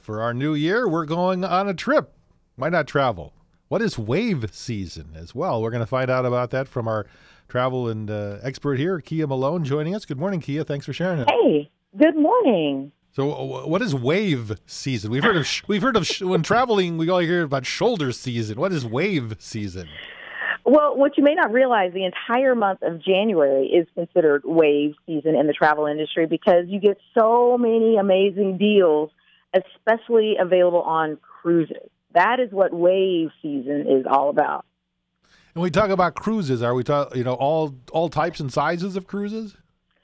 For our new year, we're going on a trip. Why not travel? What is wave season as well? We're going to find out about that from our travel and expert here, Kia Malone, joining us. Good morning, Kia. Thanks for sharing it. Hey, good morning. So, what is wave season? We've heard of when traveling, we all hear about shoulder season. What is wave season? Well, what you may not realize, the entire month of January is considered wave season in the travel industry because you get so many amazing deals, especially available on cruises. That is what wave season is all about. And we talk about cruises. Are we talking, all types and sizes of cruises?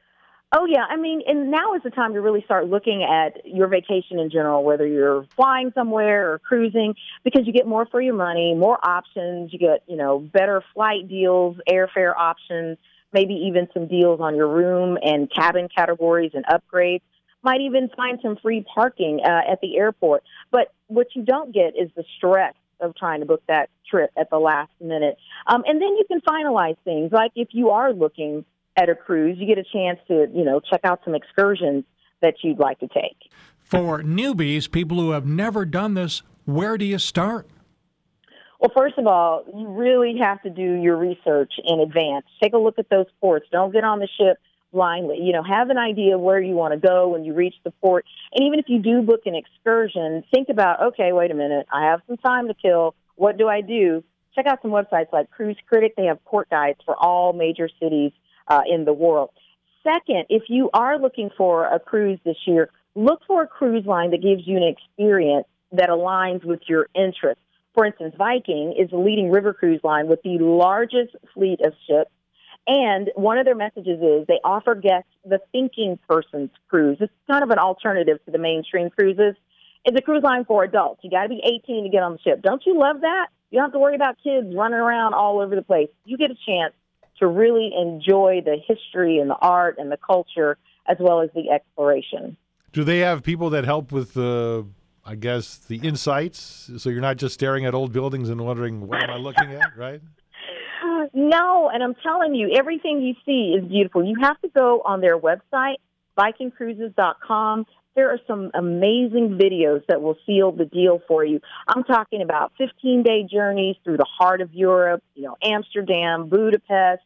Oh, yeah. I mean, and now is the time to really start looking at your vacation in general, whether you're flying somewhere or cruising, because you get more for your money, more options. You get, better flight deals, airfare options, maybe even some deals on your room and cabin categories and upgrades. Might even find some free parking at the airport. But what you don't get is the stress of trying to book that trip at the last minute. And then you can finalize things. Like if you are looking at a cruise, you get a chance to, check out some excursions that you'd like to take. For newbies, people who have never done this, where do you start? Well, first of all, you really have to do your research in advance. Take a look at those ports. Don't get on the ship blindly. Have an idea of where you want to go when you reach the port. And even if you do book an excursion, think about, okay, wait a minute, I have some time to kill. What do I do? Check out some websites like Cruise Critic. They have port guides for all major cities in the world. Second, if you are looking for a cruise this year, look for a cruise line that gives you an experience that aligns with your interests. For instance, Viking is the leading river cruise line with the largest fleet of ships. And one of their messages is they offer guests the thinking person's cruise. It's kind of an alternative to the mainstream cruises. It's a cruise line for adults. You got to be 18 to get on the ship. Don't you love that? You don't have to worry about kids running around all over the place. You get a chance to really enjoy the history and the art and the culture as well as the exploration. Do they have people that help with the insights? So you're not just staring at old buildings and wondering, what am I looking at, right? No, and I'm telling you, everything you see is beautiful. You have to go on their website, VikingCruises.com. There are some amazing videos that will seal the deal for you. I'm talking about 15-day journeys through the heart of Europe, Amsterdam, Budapest.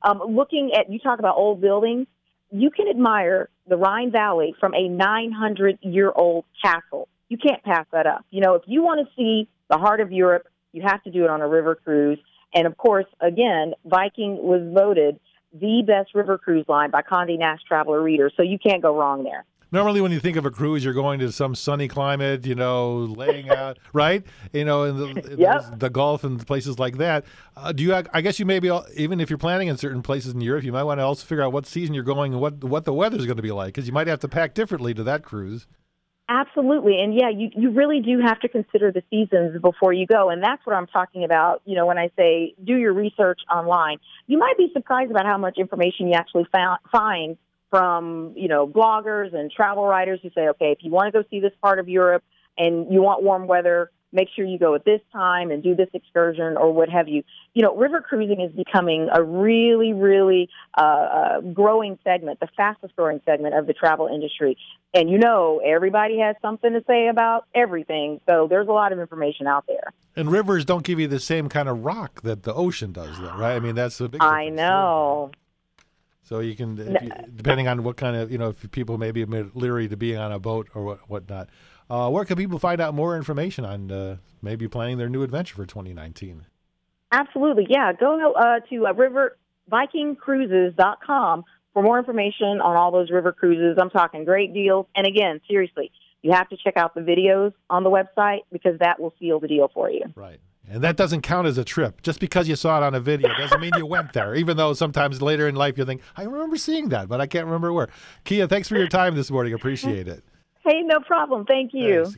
You talk about old buildings. You can admire the Rhine Valley from a 900-year-old castle. You can't pass that up. If you want to see the heart of Europe, you have to do it on a river cruise. And, of course, again, Viking was voted the best river cruise line by Condé Nast Traveler Reader, so you can't go wrong there. Normally, when you think of a cruise, you're going to some sunny climate, laying out, right? In the Gulf and places like that. I guess you maybe, even if you're planning in certain places in Europe, you might want to also figure out what season you're going and what the weather's going to be like, because you might have to pack differently to that cruise. Absolutely. And, yeah, you really do have to consider the seasons before you go. And that's what I'm talking about, when I say do your research online. You might be surprised about how much information you actually find from, bloggers and travel writers who say, okay, if you want to go see this part of Europe and you want warm weather, make sure you go at this time and do this excursion or what have you. River cruising is becoming a really, really growing segment, the fastest growing segment of the travel industry. And everybody has something to say about everything. So there's a lot of information out there. And rivers don't give you the same kind of rock that the ocean does, though, right? I mean, that's the big difference. I know. So you can, depending on what kind of, if people may be leery to being on a boat or whatnot. Where can people find out more information on maybe planning their new adventure for 2019? Absolutely, yeah. Go to VikingCruises.com for more information on all those river cruises. I'm talking great deals. And again, seriously, you have to check out the videos on the website because that will seal the deal for you. Right. And that doesn't count as a trip. Just because you saw it on a video doesn't mean you went there, even though sometimes later in life you think, I remember seeing that, but I can't remember where. Kia, thanks for your time this morning. Appreciate it. Hey, no problem. Thank you. Thanks.